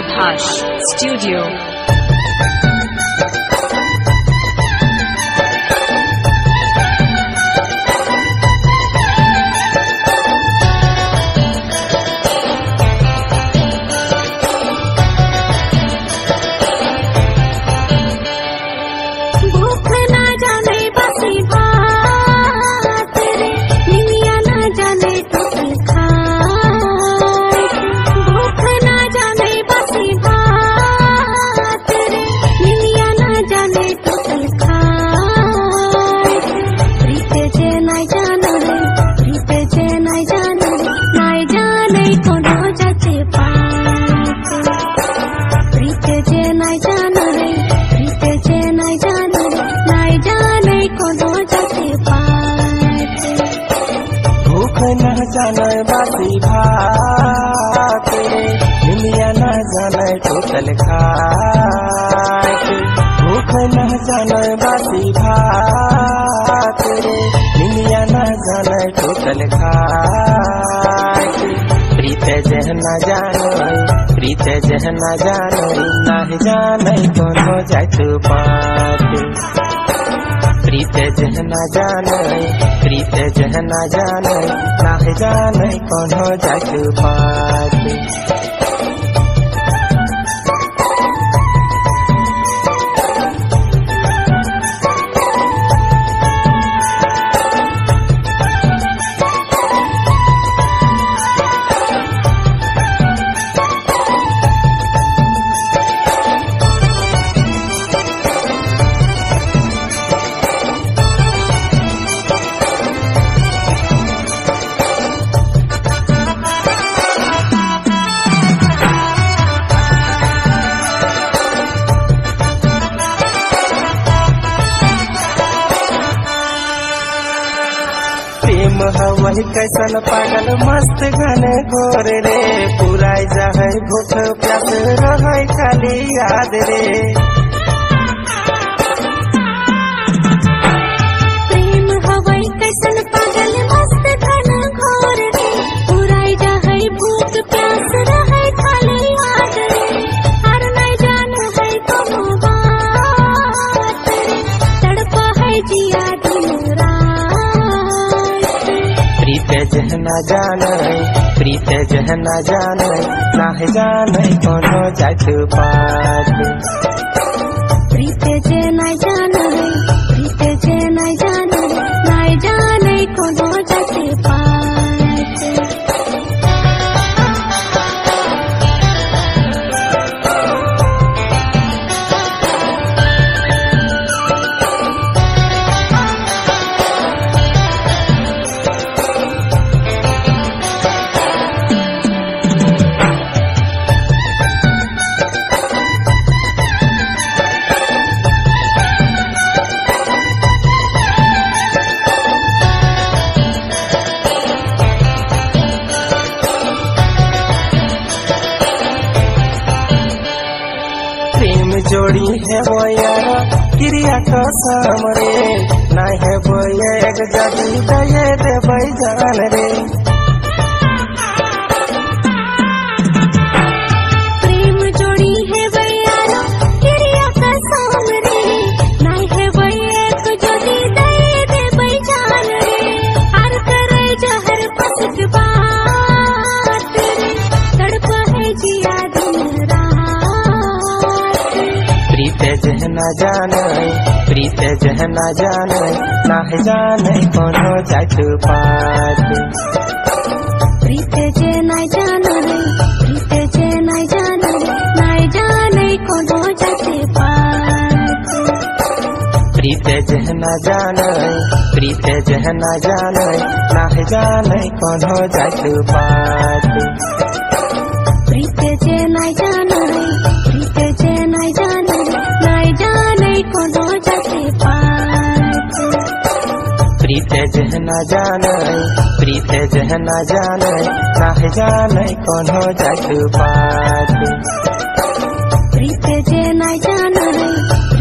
Vibhash Studio. जाने बासी भात रे दुनिया न जाने टोटल खाट भूख न जाने बासी भात रे दुनिया न जाने टोटल खाट प्रीत जह न जाने प्रीत जह न जाने न जाने कोनो जात पात प्रीत जह न जाने प्रीत जह न जाने ना जाने कोनो जात पात वही कैसन पागल मस्त घने घोर रे पुराई जाए भूख प्यास रहे खाली याद रे प्रेम हवई कैसन पागल मस्त घने घोर रे पुराई जाए भूख प्यास रहे खाली याद रे हर नहीं जान है कोनो बात तड़प है जिया दिन रात प्रीत जह न जाने प्रीत जह न जाने ना जाने कोनो जात पात प्रीत जह न जाने प्रीत जह न जाने ना जाने कोनो जात पात जोड़ी है वो यारा क्रिया कसम रे ना है वो एक जदी दये दे भाई जान रे प्रेम जोड़ी है वो यारा क्रिया कसम रे ना है वो एक जदी दये दे भाई जान रे हर करे जहर पसक बात रे तड़प है जिया दिन रात प्रीत जह न जाने प्रीत जह न जाने ना जाने कोनो जात पात प्रीत जह न जाने प्रीत जह न जाने ना जाने कोनो जात पात प्रीत जह न जाने प्रीत जह न जाने ना जाने कोनो जात पात प्रीत जह न जाने प्रीत जह न जाने ना जाने कोनो जात पात प्रीत जह न जाने प्रीत जह न जाने ना जाने कोनो जात पात प्रीत जह न जाने